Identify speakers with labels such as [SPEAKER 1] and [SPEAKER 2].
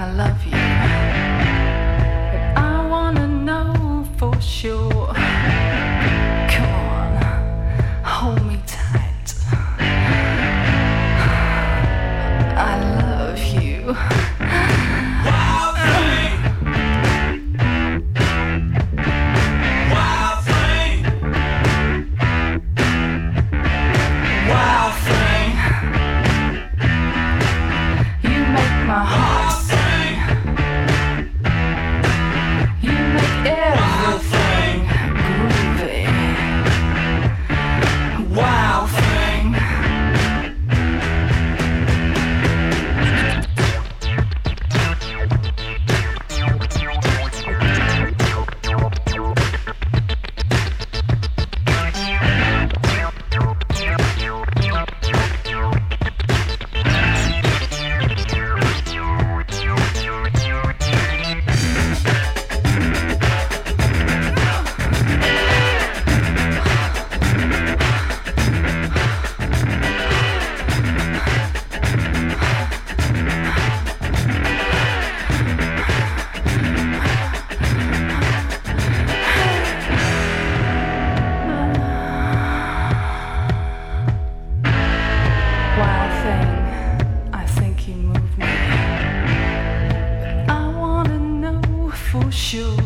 [SPEAKER 1] love you, but I wanna know for sure. Come on, hold me tight. I love you. Wild thing. Wild thing. Wild thing. You make my heart sing. You make everything groovy. Wild thing. Wild thing, I think you move me, but I wanna know for sure.